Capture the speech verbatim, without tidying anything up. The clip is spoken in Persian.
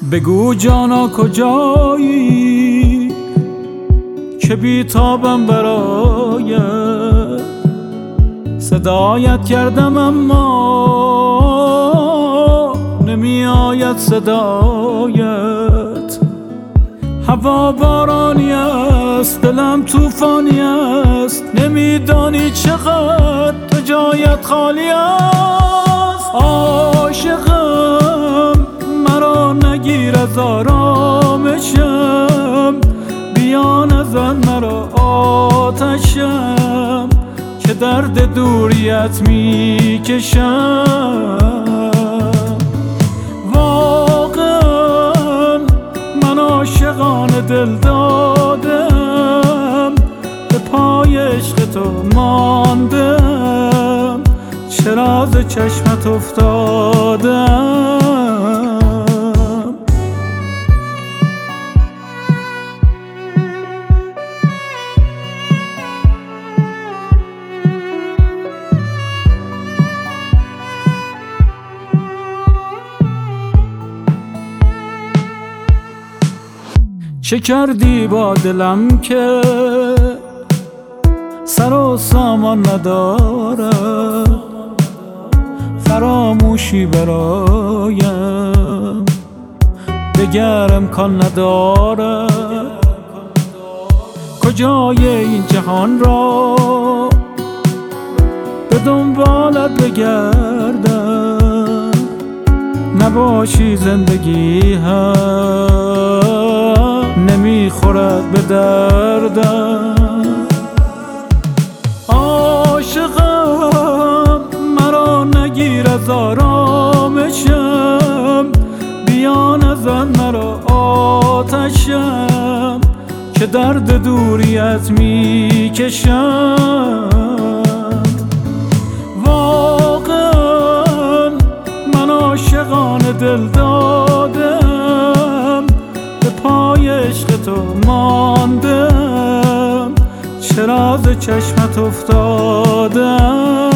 بگو جانا کجایی که بیتابم برایت، صدایت کردم اما نمی آید صدایت. هوا بارانی است، دلم توفانی است، نمیدانی چقدر تو جایت خالی است. عاشقم مرا نگیر از آرامشم، بیا نزن مرا آتشم که درد دوریت میکشم. واقعا من عاشقانه دل دادم، به پای عشق تو ماندم، چرا ز چشمت افتادم. چه کردی با دلم که سر و سامان نداره، فراموشی برایم دگر امکان نداره. کجای این جهان را به دنبالت بگردم، نباشی زندگی هم نمیخورد به دردم. عاشقم مرا نگیر از آرامشم، بیا نزن مرا آتشم که درد دوریت میکشم. واقعا من عاشقانه دل دادم، به پای عشق تو ماندم، چرا ز چشمت افتادم.